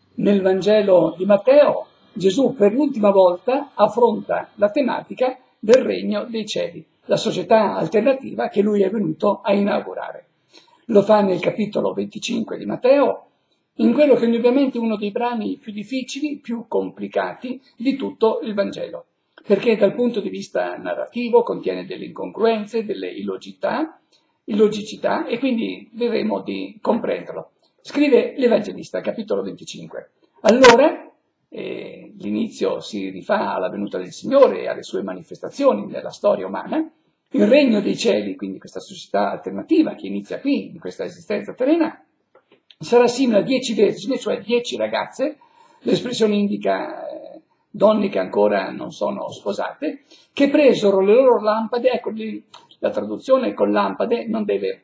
Nel Vangelo di Matteo Gesù per l'ultima volta affronta la tematica del regno dei cieli, la società alternativa che lui è venuto a inaugurare. Lo fa nel capitolo 25 di Matteo, in quello che è ovviamente uno dei brani più difficili, più complicati di tutto il Vangelo, perché dal punto di vista narrativo contiene delle incongruenze, delle illogicità, e quindi vedremo di comprenderlo. Scrive l'Evangelista, capitolo 25. Allora, l'inizio si rifà alla venuta del Signore e alle sue manifestazioni nella storia umana. Il regno dei cieli, quindi questa società alternativa che inizia qui, in questa esistenza terrena, sarà simile a 10 vergini, cioè 10 ragazze. L'espressione indica donne che ancora non sono sposate, che presero le loro lampade. Ecco, la traduzione con lampade non deve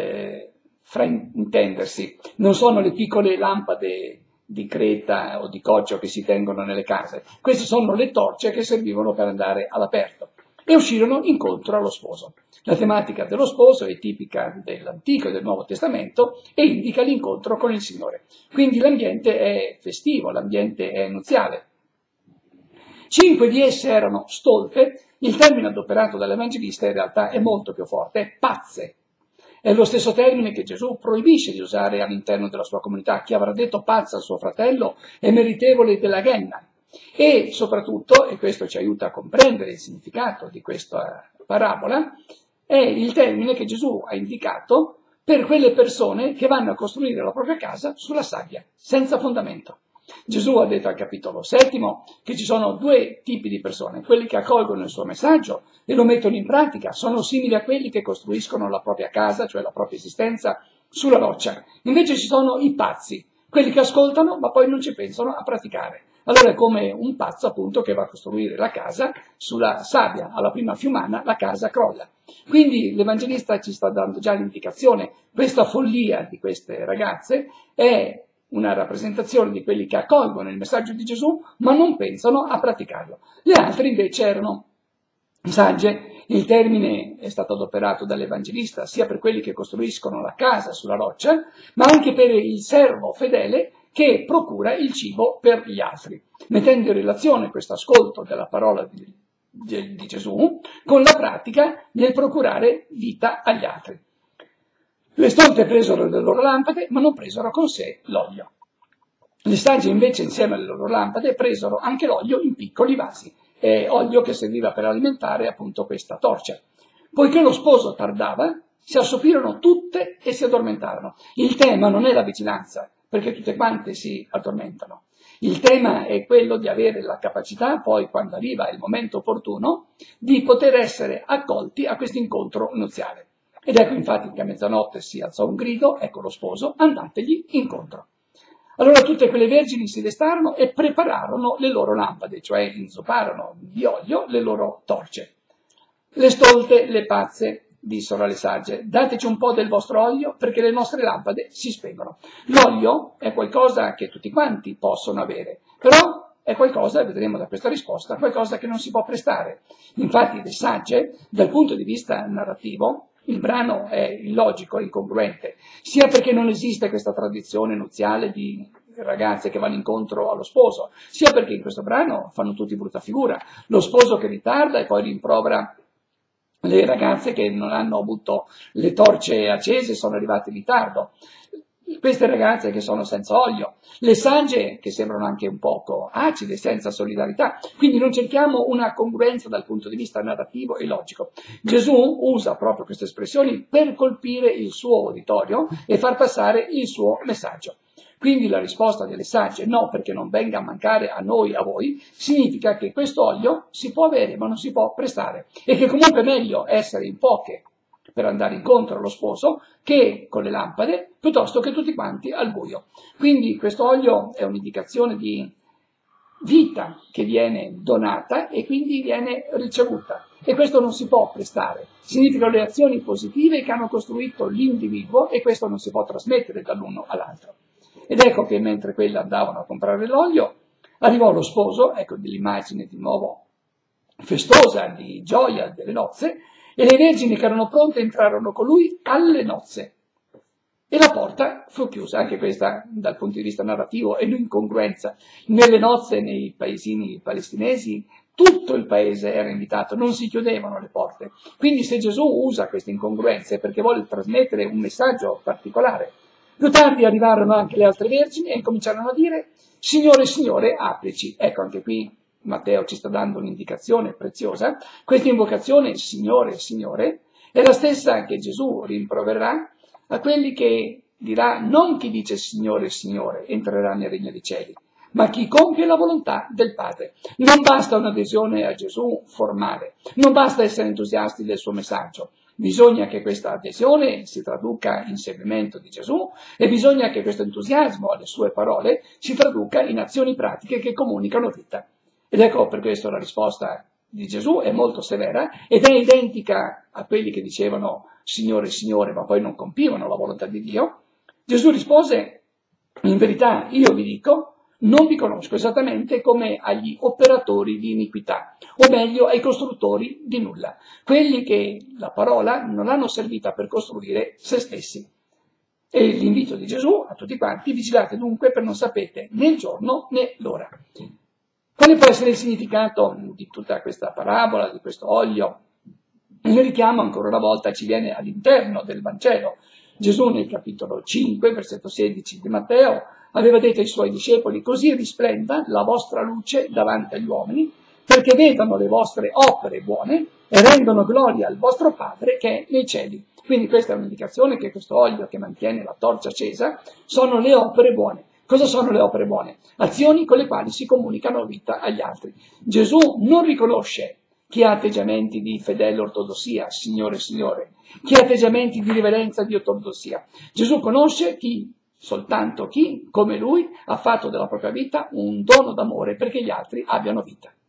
fraintendersi, non sono le piccole lampade di creta o di coccio che si tengono nelle case. Queste sono le torce che servivano per andare all'aperto. E uscirono incontro allo sposo. La tematica dello sposo è tipica dell'Antico e del Nuovo Testamento e indica l'incontro con il Signore. Quindi l'ambiente è festivo, l'ambiente è nuziale. 5 di esse erano stolte. Il termine adoperato dall'Evangelista in realtà è molto più forte, è pazze. È lo stesso termine che Gesù proibisce di usare all'interno della sua comunità. Chi avrà detto pazza al suo fratello è meritevole della ghenna. E soprattutto, e questo ci aiuta a comprendere il significato di questa parabola, è il termine che Gesù ha indicato per quelle persone che vanno a costruire la propria casa sulla sabbia, senza fondamento. Gesù ha detto al capitolo 7 che ci sono 2 tipi di persone: quelli che accolgono il suo messaggio e lo mettono in pratica, sono simili a quelli che costruiscono la propria casa, cioè la propria esistenza, sulla roccia. Invece ci sono i pazzi, quelli che ascoltano ma poi non ci pensano a praticare. Allora è come un pazzo, appunto, che va a costruire la casa sulla sabbia. Alla prima fiumana la casa crolla. Quindi l'Evangelista ci sta dando già l'indicazione: questa follia di queste ragazze è una rappresentazione di quelli che accolgono il messaggio di Gesù ma non pensano a praticarlo. Le altre invece erano sagge. Il termine è stato adoperato dall'Evangelista sia per quelli che costruiscono la casa sulla roccia, ma anche per il servo fedele che procura il cibo per gli altri, mettendo in relazione questo ascolto della parola di Gesù con la pratica nel procurare vita agli altri. Le stolte presero le loro lampade, ma non presero con sé l'olio. Le sagge invece, insieme alle loro lampade, presero anche l'olio in piccoli vasi, olio che serviva per alimentare appunto questa torcia. Poiché lo sposo tardava, si assopirono tutte e si addormentarono. Il tema non è la vigilanza, perché tutte quante si addormentano. Il tema è quello di avere la capacità, poi quando arriva il momento opportuno, di poter essere accolti a questo incontro nuziale. Ed ecco infatti che a mezzanotte si alzò un grido: ecco lo sposo, andategli incontro. Allora tutte quelle vergini si destarono e prepararono le loro lampade, cioè inzupparono di olio le loro torce. Le stolte, le pazze, dissero alle sagge: dateci un po' del vostro olio perché le nostre lampade si spengono. L'olio è qualcosa che tutti quanti possono avere, però è qualcosa, vedremo da questa risposta, qualcosa che non si può prestare. Infatti le sagge, dal punto di vista narrativo, il brano è illogico, incongruente, sia perché non esiste questa tradizione nuziale di ragazze che vanno incontro allo sposo, sia perché in questo brano fanno tutti brutta figura. Lo sposo che ritarda e poi rimprovera le ragazze che non hanno avuto le torce accese, sono arrivate in ritardo. Queste ragazze che sono senza olio, le sagge che sembrano anche un poco acide, senza solidarietà. Quindi non cerchiamo una congruenza dal punto di vista narrativo e logico. Gesù usa proprio queste espressioni per colpire il suo uditorio e far passare il suo messaggio. Quindi la risposta delle sagge, no, perché non venga a mancare a noi, a voi, significa che questo olio si può avere ma non si può prestare, e che comunque è meglio essere in poche per andare incontro allo sposo che con le lampade, piuttosto che tutti quanti al buio. Quindi questo olio è un'indicazione di vita che viene donata e quindi viene ricevuta, e questo non si può prestare. Significano le azioni positive che hanno costruito l'individuo, e questo non si può trasmettere dall'uno all'altro. Ed ecco che mentre quelle andavano a comprare l'olio, arrivò lo sposo, ecco dell'immagine di nuovo festosa, di gioia delle nozze, e le vergini che erano pronte entrarono con lui alle nozze. E la porta fu chiusa, anche questa dal punto di vista narrativo è un'incongruenza. Nelle nozze nei paesini palestinesi tutto il paese era invitato, non si chiudevano le porte. Quindi se Gesù usa queste incongruenze è perché vuole trasmettere un messaggio particolare. Più tardi arrivarono anche le altre vergini e incominciarono a dire: Signore, Signore, aprici. Ecco, anche qui Matteo ci sta dando un'indicazione preziosa. Questa invocazione, Signore, Signore, è la stessa che Gesù rimproverà a quelli che dirà: non chi dice Signore, Signore entrerà nel regno dei cieli, ma chi compie la volontà del Padre. Non basta un'adesione a Gesù formale, non basta essere entusiasti del suo messaggio, bisogna che questa adesione si traduca in seguimento di Gesù e bisogna che questo entusiasmo alle sue parole si traduca in azioni pratiche che comunicano vita. Ed ecco per questo la risposta di Gesù è molto severa ed è identica a quelli che dicevano Signore, Signore, ma poi non compivano la volontà di Dio. Gesù rispose: in verità io vi dico, non vi conosco, esattamente come agli operatori di iniquità, o meglio ai costruttori di nulla, quelli che la parola non l'hanno servita per costruire se stessi. E l'invito di Gesù a tutti quanti: vigilate dunque per non sapete né il giorno né l'ora. Quale può essere il significato di tutta questa parabola, di questo olio? Il richiamo ancora una volta ci viene all'interno del Vangelo. Gesù nel capitolo 5, versetto 16 di Matteo, aveva detto ai suoi discepoli: così risplenda la vostra luce davanti agli uomini, perché vedano le vostre opere buone e rendono gloria al vostro Padre che è nei cieli. Quindi questa è un'indicazione che questo olio che mantiene la torcia accesa sono le opere buone. Cosa sono le opere buone? Azioni con le quali si comunicano vita agli altri. Gesù non riconosce chi ha atteggiamenti di fedele ortodossia, Signore, Signore, chi ha atteggiamenti di riverenza di ortodossia. Gesù conosce soltanto chi, come lui, ha fatto della propria vita un dono d'amore perché gli altri abbiano vita.